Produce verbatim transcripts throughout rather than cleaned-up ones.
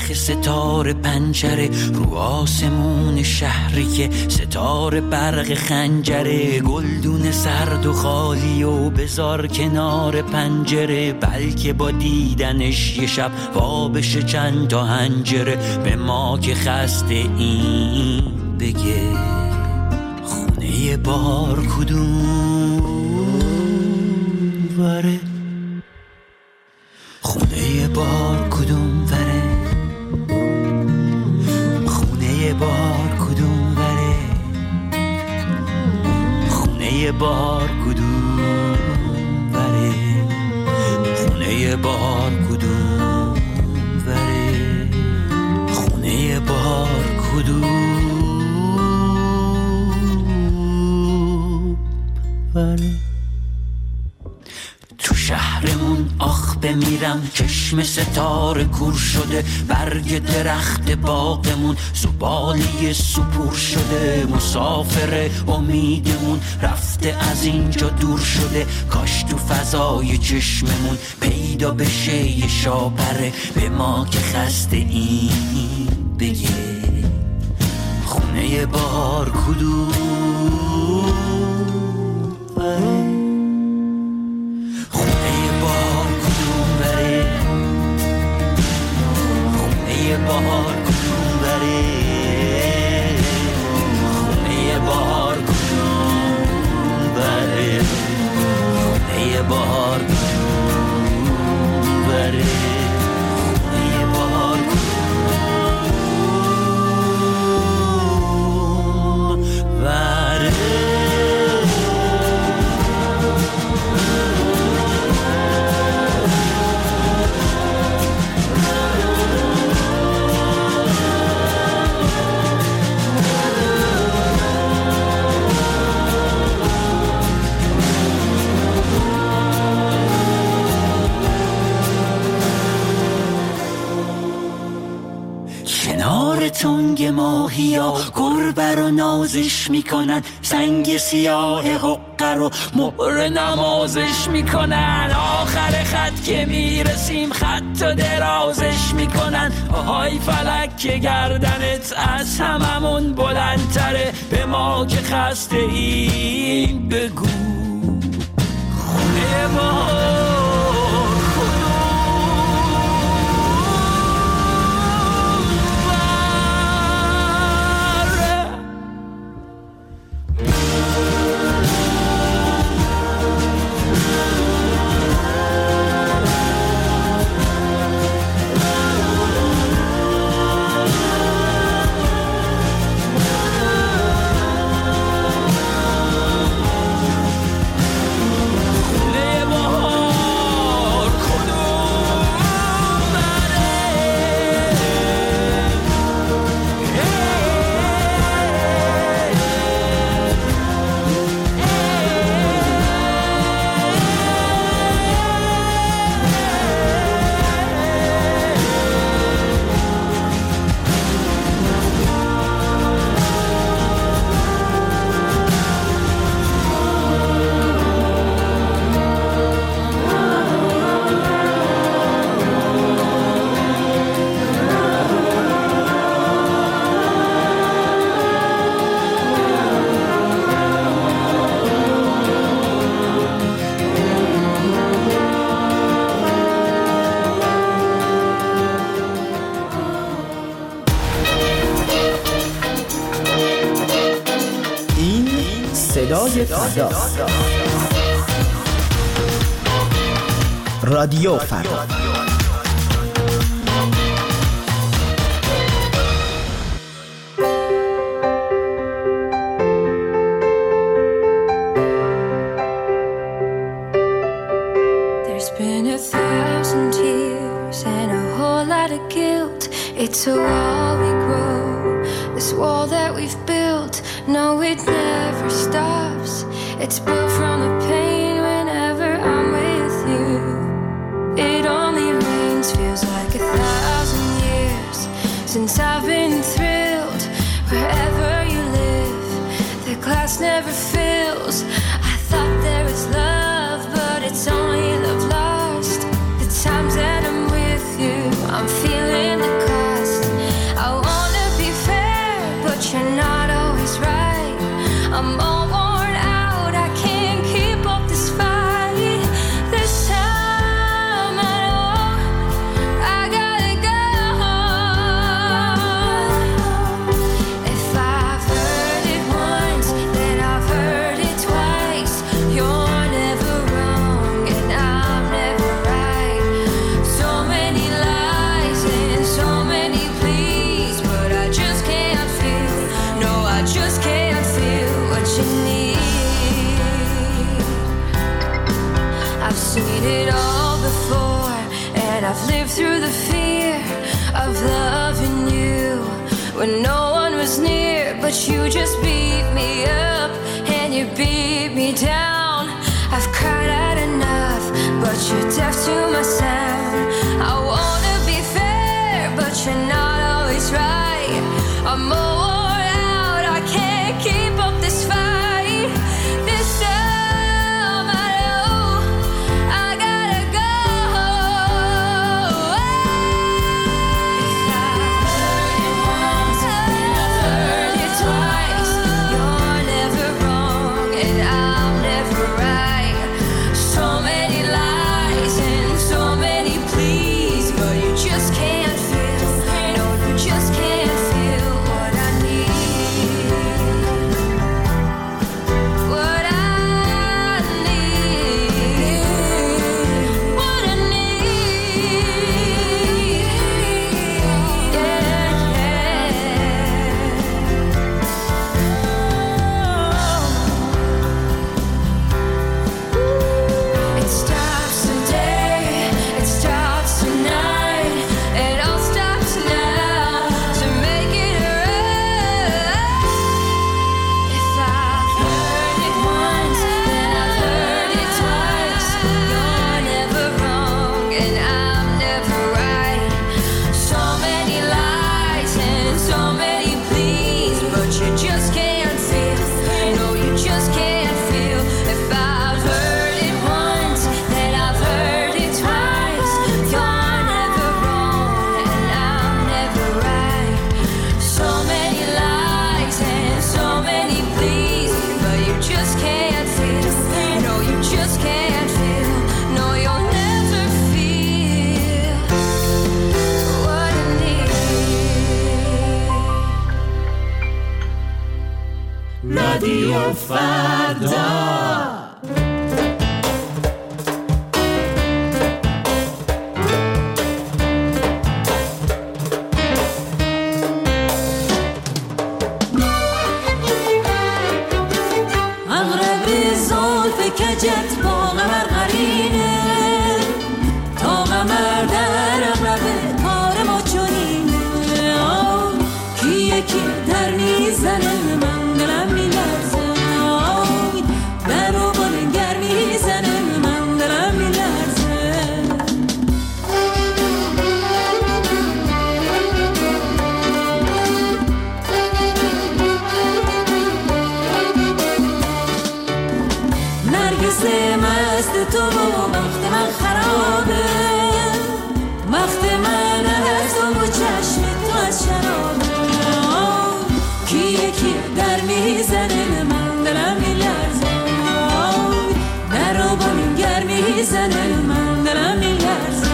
چرخ ستاره پنجره رو آسمون شهری که ستاره برق خنجره، گلدون سرد و خالی و بذار کنار پنجره، بلکه با دیدنش یه شب وابشه چند تا هنجره. به ما که خسته این بگه خونه بار کدوم وره، خونه بار کدوم وره، خونه بار کدوم وره، خونه بار کدوم وره، خونه بار کدوم وره، خونه بار کدوم وره. تو شهرمون آخ بمیرم، چشم ستاره کور شده، برگ درخت باغمون زباله سپور شده، مسافر امیدمون رفته از اینجا دور شده، کاش تو فضای چشممون پیدا بشه یه شاپره. به ما که خسته این بگه خونه بار کدوم وره، بهار کدوم بره، خونه بهار کدوم بره، خونه بهار کدوم بره، خونه بهار کدوم بره. تنگ ماهیا گربه رو نازش میکنن، سنگ سیاه حقه رو مهر نمازش میکنن، آخر خط که میرسیم خط و درازش میکنن، آهای فلک که گردنت از هممون بلندتره. به ما که خسته این بگو خونه ما رادیو فردا. There's been a thousand tears and a whole lot of guilt. It's a wall we grow, this wall that we've built. No, it never stops. It's built from the pain whenever I'm with you. It only rains, feels like a thousand years since I've been thrilled. Wherever you live, the glass never fills. I thought there was love, but it's only love lost. The times that I'm with you, I'm feeling the cost. I'm all worn out, I can't keep up this fight. This time I know I gotta go. If I've heard it once, then I've heard it twice. You're never wrong and I'm never right. So many lies and so many pleas, but I just can't feel, no, I just can't feel what you need. I've seen it all before, and I've lived through the fear of loving you when no one was near, but you just beat me up and you beat me down. I've cried out enough, but you're deaf to my sound. I wanna be fair, but you're not always right. I'm all worn out, I can't keep up this fight. This time I know I gotta go. If I've heard it once, then I've heard it twice. You're never wrong and I'm never right. So many lies and so many pleas, but you just can't feel, no, you just can't feel what I need. What I need. What I need. Yeah, yeah. It starts today, it starts tonight, it all stops now to make it right. If I've heard it once, then I've heard it twice. You're never wrong and I'm never right. So many lies and so many pleas, but you just can't feel, no, you just can't feel. If I've heard it once, then I've heard it twice. You're never wrong and I'm never right. So many lies and so many pleas, but you just can't feel, no, you just can't feel, no, you'll never feel what I need. رادیو فردا. اغرب زلف کجت با قمر قرینه، تا قمر در اغرب کار ما چنینه. آه، کیه که در میزنه من دلم میلرزه. آه، در و بلنگر میزنه من دلم میلرزه. نرگس مست تو و وقت من خرابه، وقت من از تو و چشم تو از شرابه. آه، کیه که در میزنه من دلم میلرزه. آه، در و بلنگر میزنه من دلم میلرزه.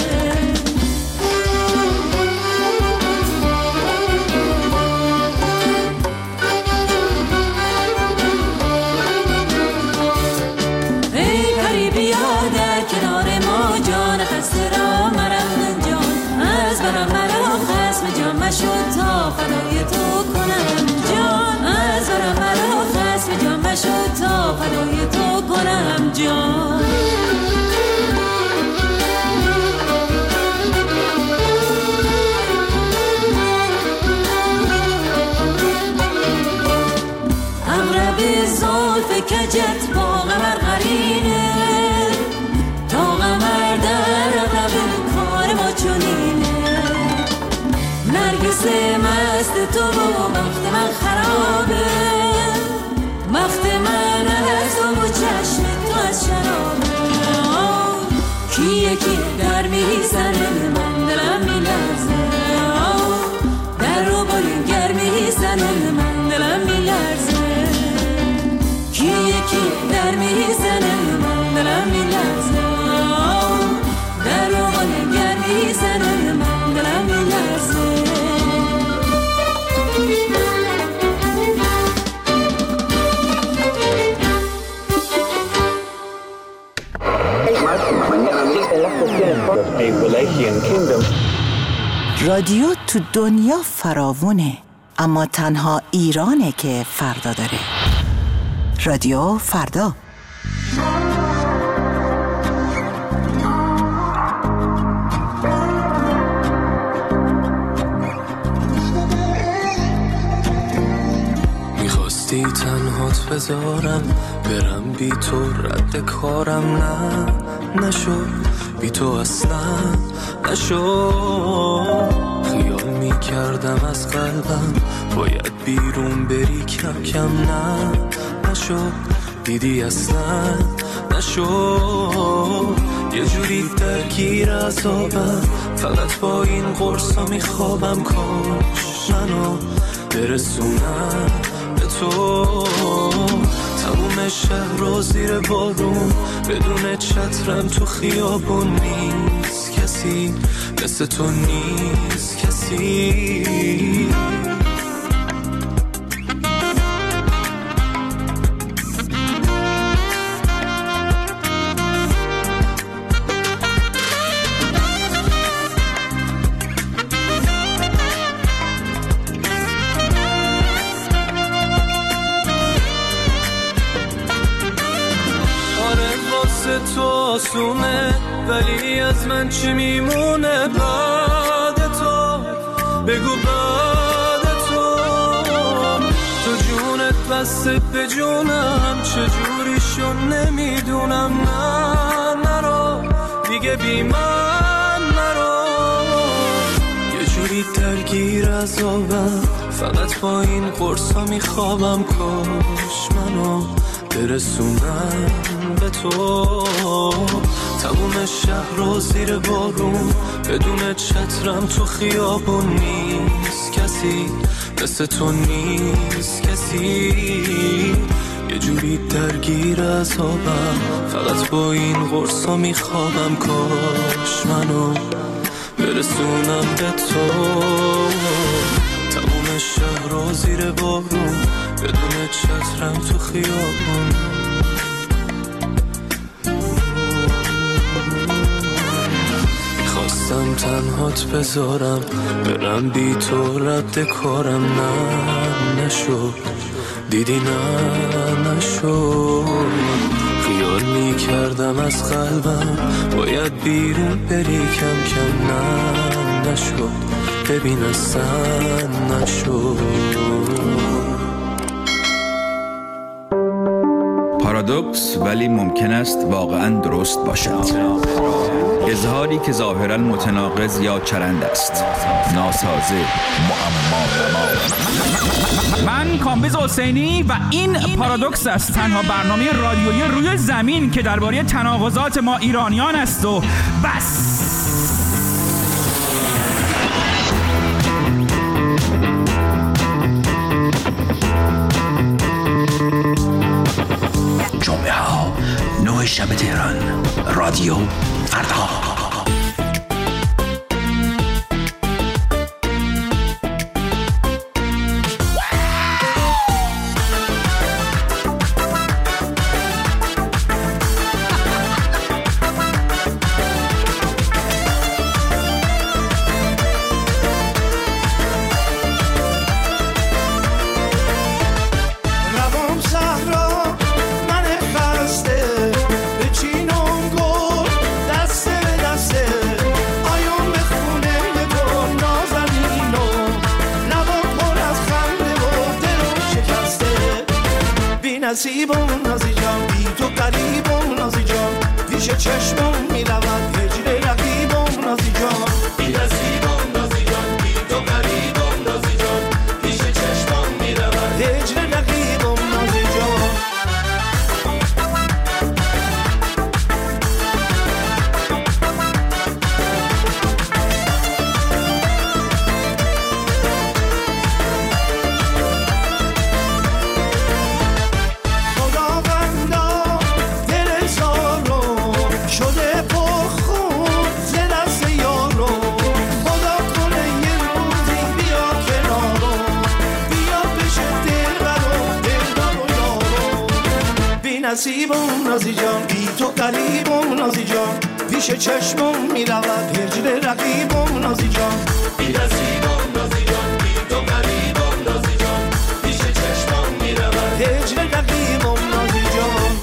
ای پری بیا در کنار ما، جان خسته را مرم جان. از برم مرا خسم جان مشد تا فدای تو کنم جان. از برم مرا خسم جان مشد تا فدای تو کنم جان. اغرب زلف کجت با قمر قرینه، تا قمر در اغرب کار ما چنینه. نرگس مست تو و وقت من خرابه، وقت من از تو و چشم تو از شرابه. آه، کیه که در میزنه من دلم میلرزه. آه، در رو بلنگر میزنه من دلم میلرزه. رادیو تو دنیا فراوونه، اما تنها ایرانه که فردا داره. رادیو فردا. میخواستی تنهات بذارم برم بی تو، رد کارم نه نشد، بی تو اصلا نشد. خیال میکردم از قلبم باید بیرون بری، کم کم نه نشد، دیدی اصلا نشد. یه جوری درگیر عذابم، فقط با این قرصا میخوابم، کاش منو برسونم به تو. تموم شهر رو زیر بارون، بدون چترم تو خیابون، نیست کسی مثل تو، نیست کسی. تو آسونه، ولی از من چی میمونه بعد تو؟ بگو بعد تو. تو جونت بسته به جونم، چجوری شد نمیدونم. نه نرو دیگه بی من نرو. یه جوری درگیر عذابم، فقط با این قرصا میخوابم، کاش منو برسونم به تو. تموم شهر رو زیر بارون، بدون چترم تو خیابون، نیست کسی مثل تو، نیست کسی. یه جوری درگیر عذابم، فقط با این قرصا میخوابم، کاش منو برسونم به تو. تموم شهر رو زیر بارون، بدون چترم تو خیابون. میخواستم تنهات بذارم برم بی تو، رد کارم نه نشد، دیدی نه نشد. خیال میکردم از قلبم باید بیرون بری، کم کم نه نشد، ببین اصلا نشد. پارادوکس ولی ممکن است واقعاً درست باشد. اظهاری که ظاهراً متناقض یا چرند است، ناسازه، معما. من کامبیز حسینی و این پارادوکس است، تنها برنامه رادیویی روی زمین که درباره تناقضات ما ایرانیان است و بس. جمعه ها نه شب تهران، رادیو فردا. نصیبم نازی جان، بی تو قریبم نازی جان، پیش چشمم میرود هجر رقیبم نازی جان. بی نصیبم نازی جان، بی تو قریبم نازی جان، پیش چشمم میرود هجر رقیبم نازی جان. نصیبم نازی جان، بی تو قریبم نازی جان، پیش چشمم میرود هجر رقیبم نازی جان بی نصیبم نازی جان بی تو غریبم نازی جان پیش چشمم میرود هجر رقیبم نازی جان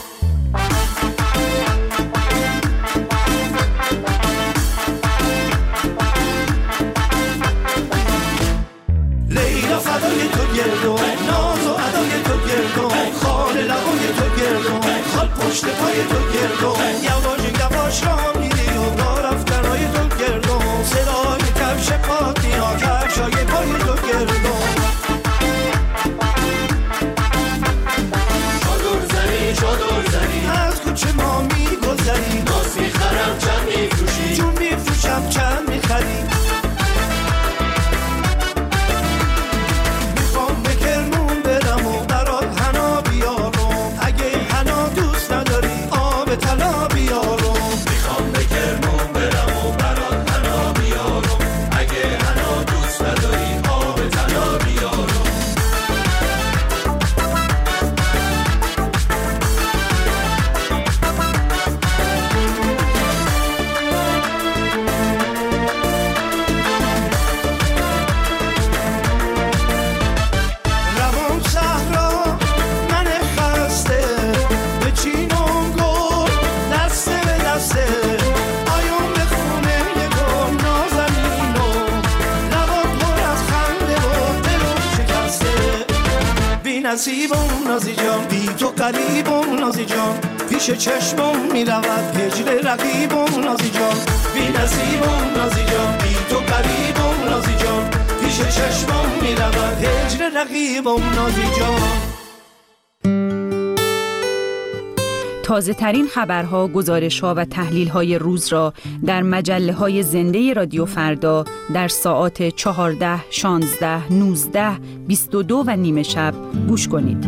لیلا فدای تو گردم ناز و ادای تو گردم خال لبای تو گردم خال پشت پای تو گردم یواش یواش را میری و را رفتنای تو گردم صدای کفش پات میاد کفشای پای تو گردم چادر زنی چادر زنی از کوچه ما میگذری ناز میخرم چند میفروشی جون میفروشم چند میخری طلا بیارم میخوام به کرمون برم و برات حنا بیارم اگه حنا دوست نداری آب طلا بیارم روان صحرا من خسته به چینم آیون به خونه یه گل نازنین و لبا پر از خنده و دلم شکسته بی نصیبم نازی جان بی تو قریبم نازی جان پیش چشمم میرود هجر رقیبم نازی جان بی نصیبم نازی جان بی تو قریبم نازی جان پیش چشمم میرود هجر رقیبم نازی جان تازه ترین خبرها، گزارش‌ها و تحلیل‌های روز را در مجله‌های زنده رادیو فردا در ساعات چهارده، شانزده، نوزده، بیست و دو و نیمه شب گوش کنید.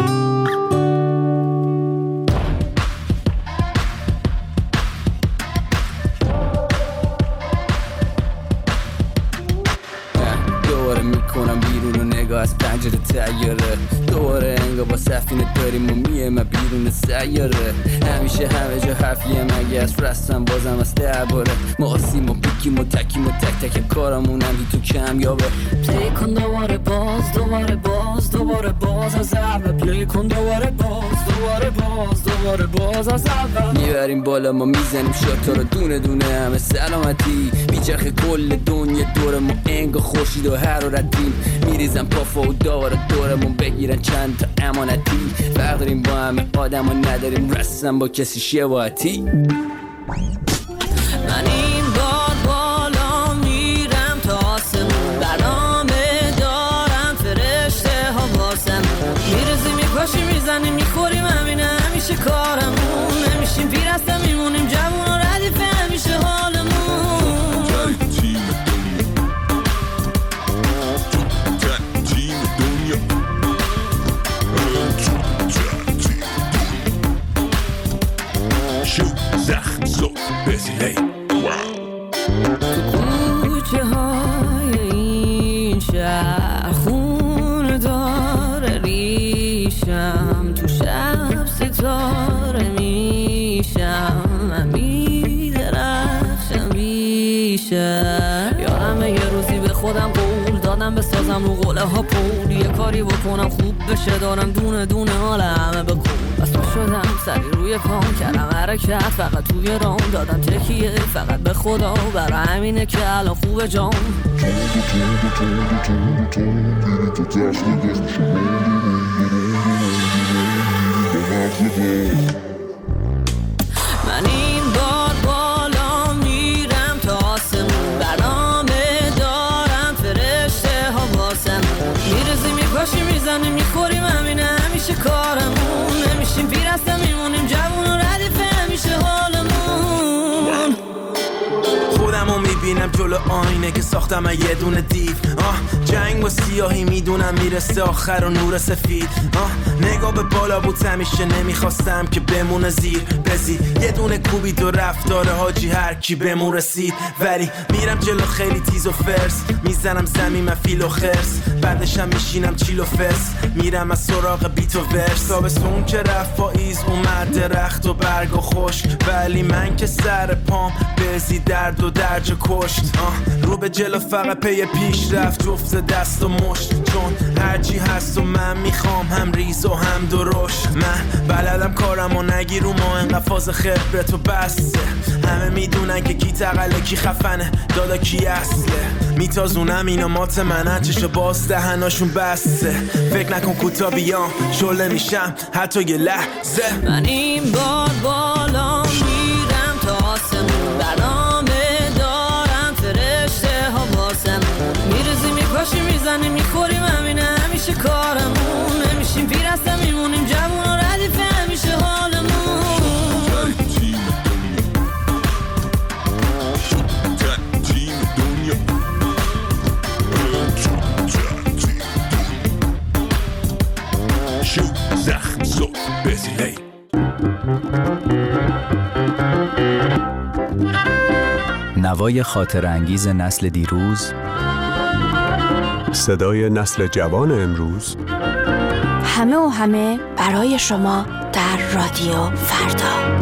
دوباره میکنم بیرون و نگاه از پنجره تیاره دوباره انگار با سفینه داریم و میه بیرون سیاره همیشه همه جا حرفیه مگه از رستم بازم از درباره ما آسیم و بیکیم و تکیم و تک تک کارمون هم تو کم یابه پلی کن دوباره باز دوباره باز دوباره باز از اول پلی کن دوباره باز دوباره باز دوباره باز از اول میبریم بالا ما میزنیم شاتا رو دونه دونه همه سلامتی بیچرخ کل دنیا دور ما انگار خورشید و حرارتیم میریزم پافا و دوباره دورمون بگیرن چند تا امانتی فرق داریم با همه آدم و نداریم رسم با کسی شباهتی من این بار بالا میرم تا آسمون برنامه دارم فرشته ها واسم میرزیم میپاشیم میزنیم میخوریم همینه همیشه کارمون نمیشیم پیر هستم میمونیم جوون و ردیفه همیشه حالمون زخم زود بزیلی تو کوچه های این شهر خون داره ریشم تو شب ستاره میشم من میدرخشم بیشم یادم یه روزی به خودم قول دادم بسازم رو قله ها پول یه کاری بکنم خوب بشه دارم دونه دونه حال همه بکن بس تو شدم سری روی پام کردم حرکت فقط توی رام دادم تکیه فقط به خدا برای همینه که الان خوبه جام من این بار بالا میرم تا آسمون برنامه دارم فرشته ها واسم میرزیم میپاشیم میزنیم میخوریم همینه همیشه کارمون نمیشیم پیر هستم میمونیم جوون و ردیفه همیشه حالمون خودمو میبینم میرم جلو آینه که ساختم یه دونه دیو. آه جنگ با سیاهی میدونم میرسه آخر و نور سفید. آه نگاه به بالا بود همیشه نمیخواستم که بمونه زیر بزی. یه دونه کوبی دو رفتار حاجی هر کی بمون رسید. ولی میرم جلو خیلی تیز و فرس، میزنم زمین من فیل و خرس، بعدشم میشینم چیل و فس، میرم از سراغ بیت و ورس. تابستون که رفت پاییز اومد درخت و برگ و خشک، ولی من که سر پام بزی درد و درج کشت. آه رو به جلو فقط پی پیش رفت جفت دست و مشت، چون هرچی هست و من میخوام هم ریز و هم درشت. من بلدم کارم و نگیر و ما انقدر فاز خبرت و بسته. همه میدونن که کی تقله کی خفنه دادا کی اصله. میتازونم اینا مات منن چشو باز دهناشون بسته. فکر نکن کوتا بیام شله میشم حتی یه لحظه. من این بار بالا میرم تا آسمون، برنامه دارم فرشته ها باسم. میرزی میپاشی میزنی میخوریم همینه همیشه کارمون. نمیشیم پیر هستم میمونیم جوون و ردیفه همیشه حالمون. زخم زود بزیلی. نوای خاطر انگیز نسل دیروز، صدای نسل جوان امروز. همه و همه برای شما در رادیو فردا.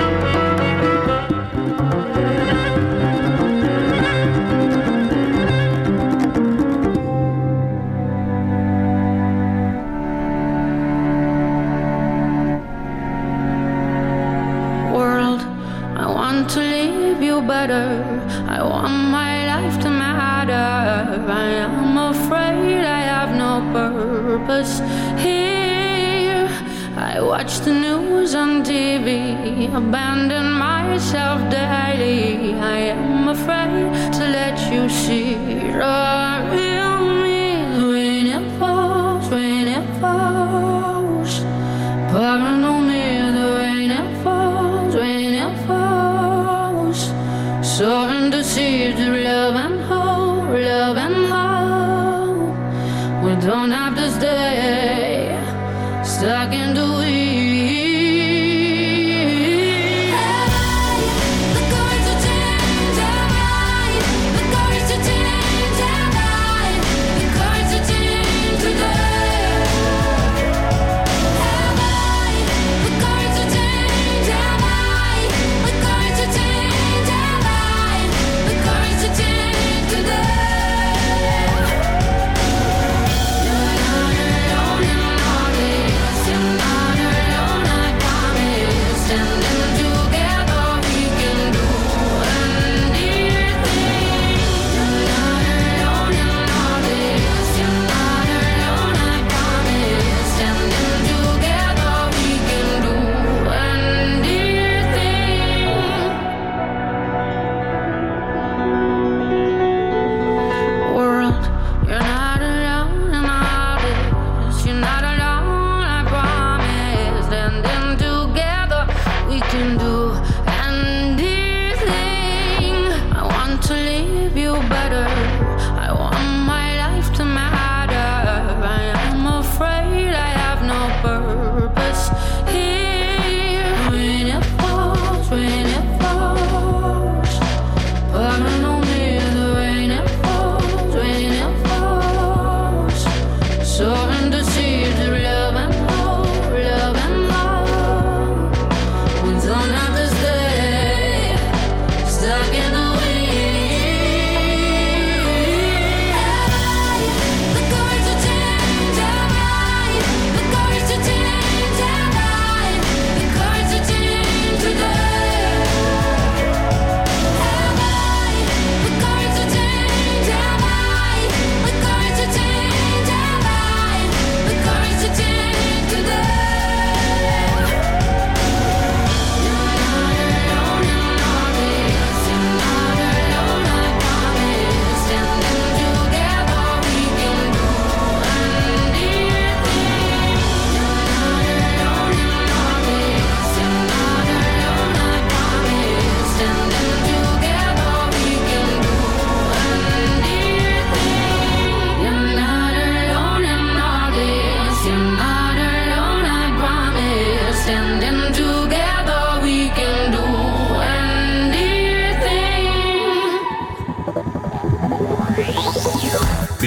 To leave you better, I want my life to matter. I am afraid I have no purpose here. I watch the news on T V, abandon myself daily. I am afraid to let you see the real me. When it falls, when it falls, pouring on me the rain it falls, when it falls. Soaring to seeds of love and hope, love and hope. We don't have to stay stuck in the weeds.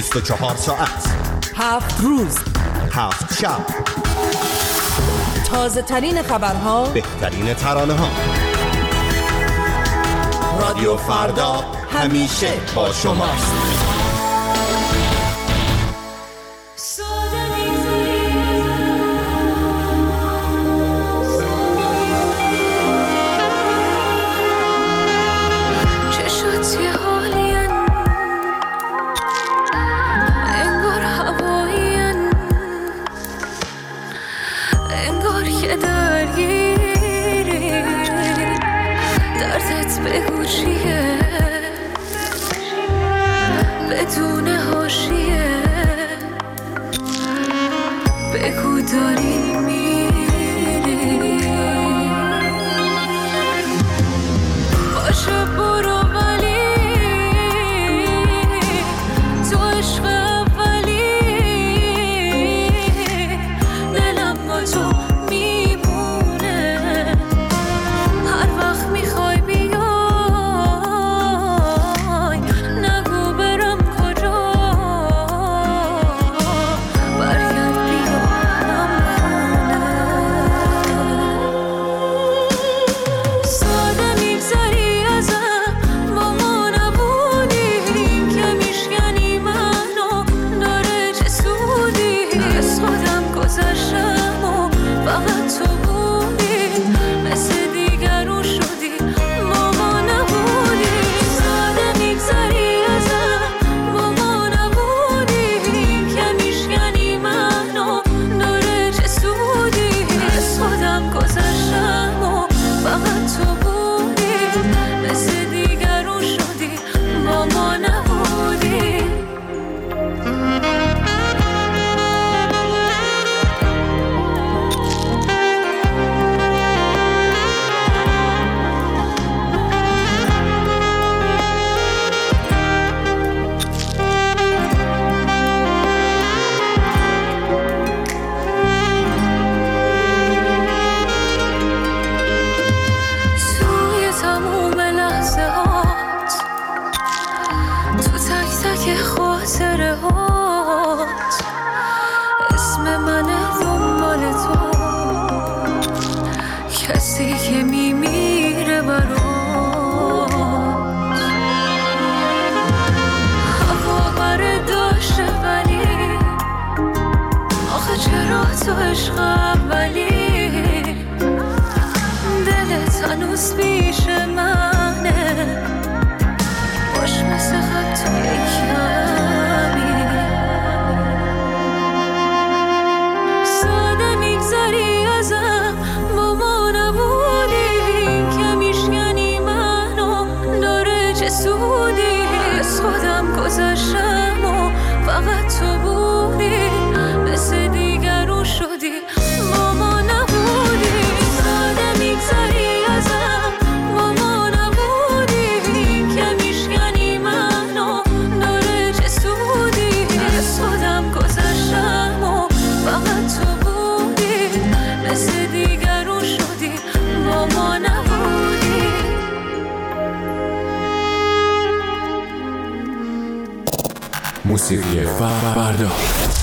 بیست و چهار ساعت، هفت روز، هفت شب، تازه ترین خبرها، بهترین ترانه ها. رادیو فردا همیشه با شماست. بگو چیه بدون حاشیه، بگو داری میری باشه برو، ولی تو عشق اولی دلم با تو میمونه، هر وقت میخوای بیا تو عشق اولی، دلت هنوز پیش منه، باش مثل خط توی کمی ساده میگذری ازم، با ما نبودی که میشکنی منو، داره چه سودی از خودم گذاشتم و فقط تو بودی، مثل دیگرون شدی با ما نبودی، ساده میگذری ازم با ما نبودی که میشکنی منو، داره چه سودی از خودم گذاشتم و فقط تو بودی، مثل دیگرون شدی با ما نبودی. موسیقی فردا.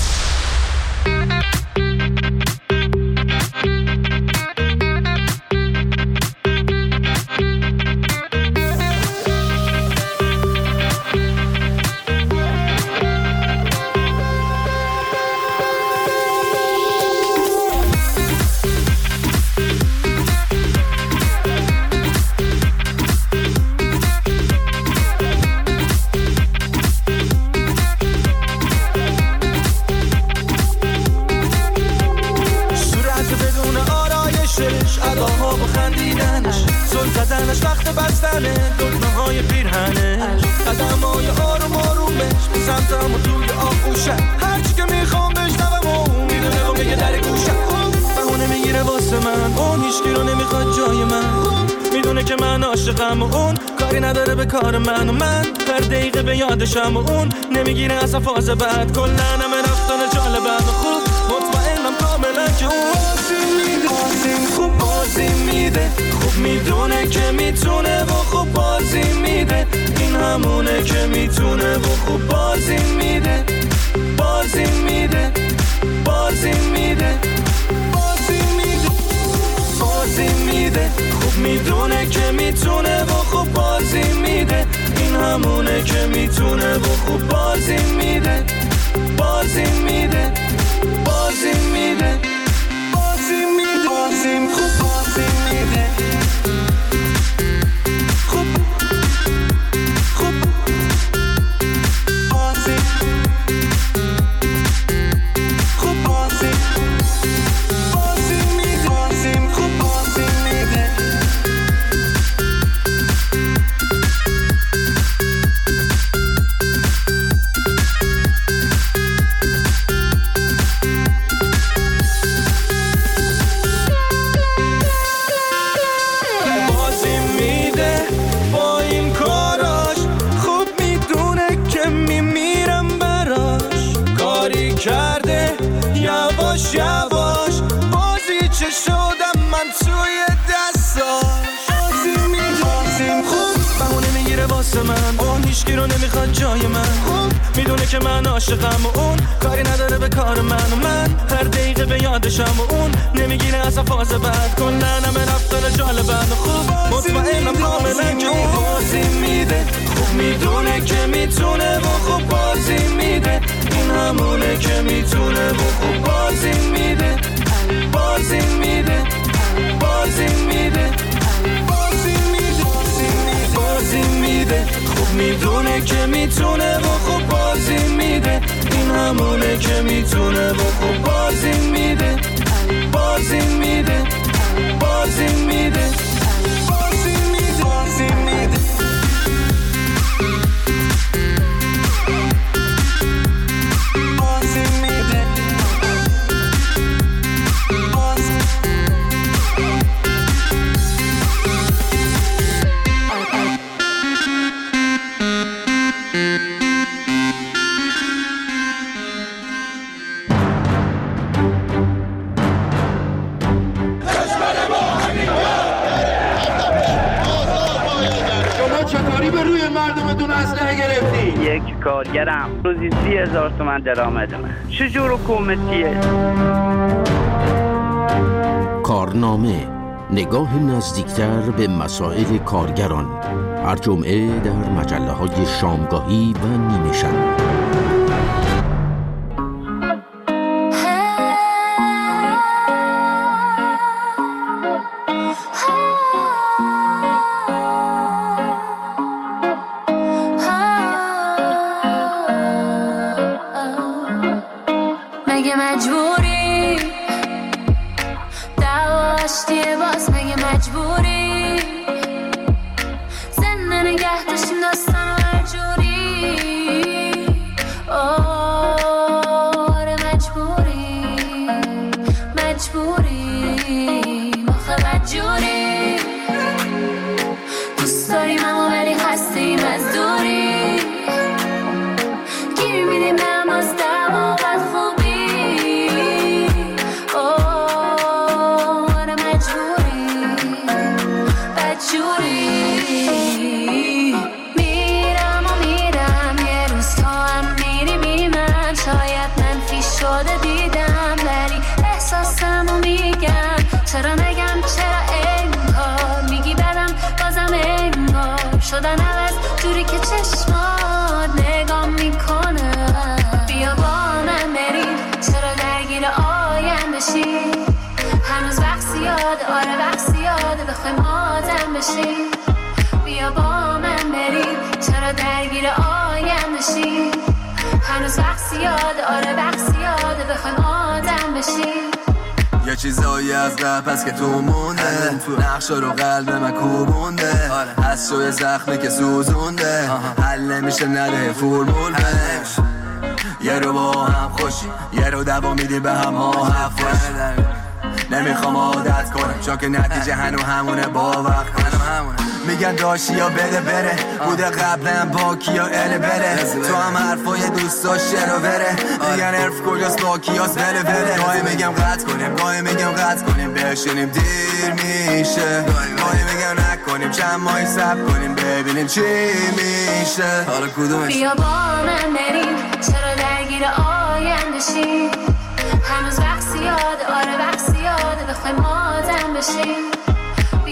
عاشقم و اون کاری نداره به کار من و من هر دقیقه به یادشم و اون نمیگیره از فاز بعد کلن همه رفتن جالبم و خوب مطمئنم کاملا که اون بازی میده خوب بازی میده خوب میدونه که میتونه و خوب بازی میده این همونه که میتونه و خوب بازی میده میده، خوب میدونه که میتونه و خوب بازی میده. این همونه که میتونه و خوب بازی میده، بازی میده، بازی میده، بازی میده، بازی خوب بازی میده. خوب خوب بازی خوب بازی بازی میده، بازی خوب بازی میده. کرده یواش یواش بازی چه شدم من توی دستاش. بازی میدازیم خوب بهونه میگیره واسه من، اون هیچکی رو نمیخواد جای من. خوب میدونه که من عاشقم و اون کاری نداره به کار من. و من هر دقیقه به یادشم و اون نمیگیره اصلا فاز بد. کلن همه رفتار جالبن و خوب مطمئنم کاملا که اون بازی میده. خوب میدونه که میتونه و خوب بازی میده. این همونه که میتونه و خوب بازی میده، بازی میده، بازی میده، بازی میده، بازی میده. خوب میدونه که میتونه و خوب بازی میده. این همونه که میتونه و خوب بازی میده، بازی میده، بازی میده، بازی میده، بازی میده. یک کارگرم روزی سی هزار تومن درآمد من. چجور حکومتیه؟ کارنامه، نگاه نزدیکتر به مسائل کارگران، هر جمعه در مجله های شامگاهی و نیمه شب. مگه مجبوری داشتی باز؟ مگه مجبوری زنده نگه داشتیم داستان هر جوری؟ آره مجبوری مجبوری مخه بدجوری. دوست داریم اما ولی هستیم از دوری. گیر میدیم به هم از دم و بد خوبی. میرم و میرم یه روز تا هم میری بی من. شاید منفی شده دیدم ولی احساسم و میگم. چرا نگم چرا انگار میگی بدم بازم انگار شدن عوض جوری که چشمات نگاه میکنه. بیا با من بریم چرا درگیر آینده شی؟ هنوز وقت زیاده آره وقت زیاده بخوایم آدم بشیم. بیا با من بریم چرا درگیر آینده شیم؟ هنوز وقت زیاده آره وقت زیاده بخوایم آدم بشیم. یه چیزایی از قبل که تو مونده، نقشا رو قلب من کوبونده. از شوی زخمی که سوزونده، حل نمیشه نده فرمول بنش. یه رو با هم خوشی یه رو دوا میدی به هم ها حفوش. نمیخوام عادت کنم چون که نتیجه هنو همونه با وقت کنم. میگن داشتی یا بده بره بوده قبلا با کیا ال بره. تو هم حرفای دوست داشت رو بره. میگن عرف کجاست با کیاس بله بله. گاهی میگم قطع کنیم گاهی میگم قطع کنیم بشینیم دیر میشه. گاهی میگم نکنیم چند ماهی صبر کنیم ببینیم چی میشه. حالا کدومش؟ بیا با من بریم چرا درگیر آینده شیم؟ هنوز وقت زیاده آره وقت زیاده بخوایم آدم بشیم.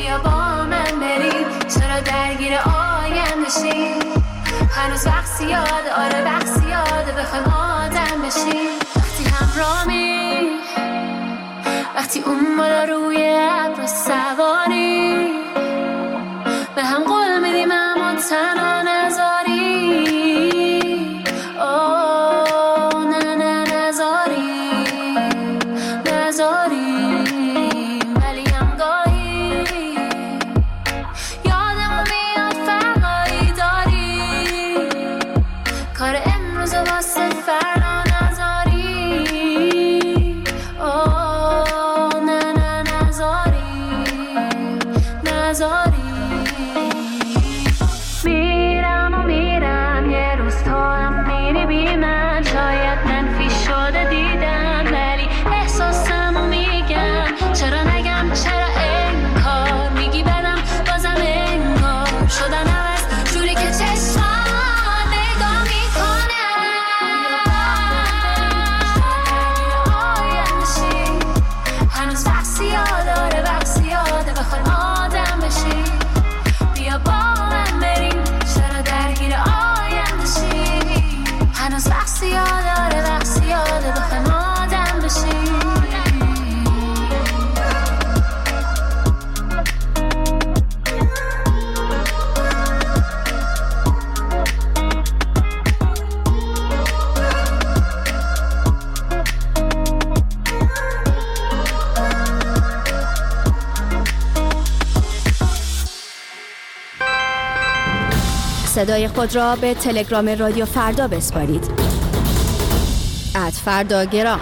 هنوز وقتی یاده، آره وقتی یاده بخوایم آدم بشیم. وقتی همرامی، وقتی اون بالا روی ابر سواری، به هم قول میدیم اما تنها نذاری. آه نه نه نذاری نذاری. ولی هم گاهی یادمون میاد فرقایی داری، کار امروز واسه فردا نذاری. آه نه نه نذاری نذاری. میرم و میرم یه روز تو هم میری بی من، شاید منفی شده دیدم ولی احساسمو میگم. چرا نگم چرا انکار میگی بدم بازم انکار شدن عوض جوری که چشمان نگاه میکنه. آیندشی هنوز وقتی یاداره وقتی یاده بخوایم آدم بشی. بیا با من بریم چرا درگیر آیندشی. هنوز وقتی یاداره وقتی یاده بخوایم آدم بشی. صدای خود را به تلگرام رادیو فردا بسپارید. ات فرداگرام.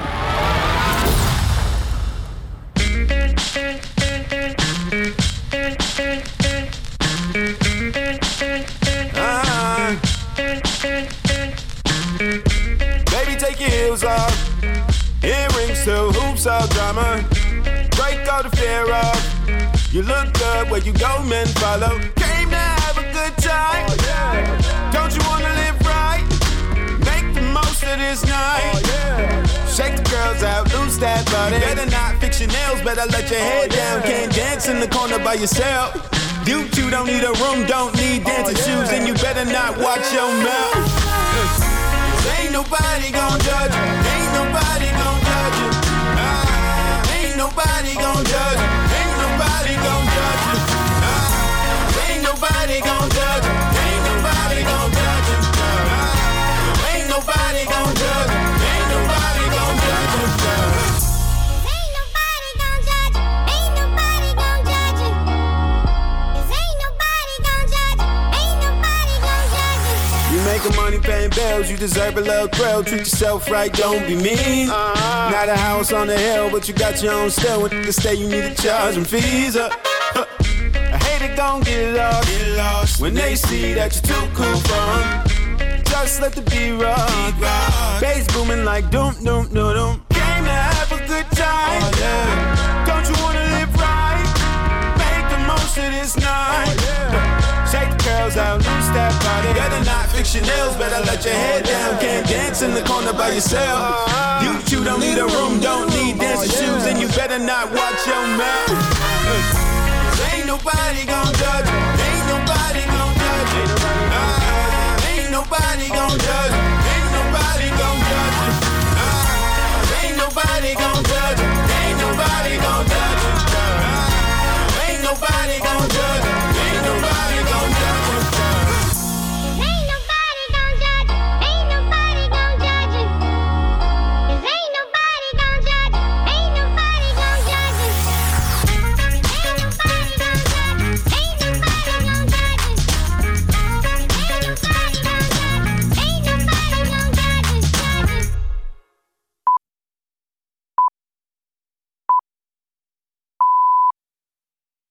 Baby, take your heels off. Earrings to hoops all drama. Break all the fear off. You look good where you go, men follow. Came to have a good time. Oh, yeah. Don't you wanna live right? Make the most of this night. Oh, yeah. Shake the girls out, lose that body. Better not fix your nails, better let your head oh, yeah. down. Can't dance in the corner by yourself. You two don't need a room, don't need dancing oh, yeah. shoes, and you better not watch your mouth. Ain't nobody gon' judge you. Ain't nobody gon' judge you. Ah, ain't nobody gon' judge you. Ain't nobody gon' judge you. Ah, ain't nobody gon' judge you. Ain't nobody gon' judge you. Ah, ain't nobody gon' judge you. Ain't nobody gon' judge you. Ain't nobody gon' judge you. Ain't nobody gon' judge you. 'Cause ain't nobody gon' judge you. Ain't nobody gon' judge you. You making money paying bills, you deserve a little thrill. Treat yourself right, don't be mean. Uh-huh. Not a house on the hill, but you got your own still. When you stay, you need to charge them fees up. I hate it, gon' get lost. Get lost when they see that you're too cool for 'em. Just let the beat rock. Bass booming like doom doom doom doom. Came to have a good time. Oh, yeah. Don't you wanna live right? Make the most of this night. Oh, yeah. Shake the curls out, lose that body. Better not fix your nails, better let your head down. Can't dance in the corner by yourself. You two don't need a room, don't need dancing shoes, and you better not watch your mouth.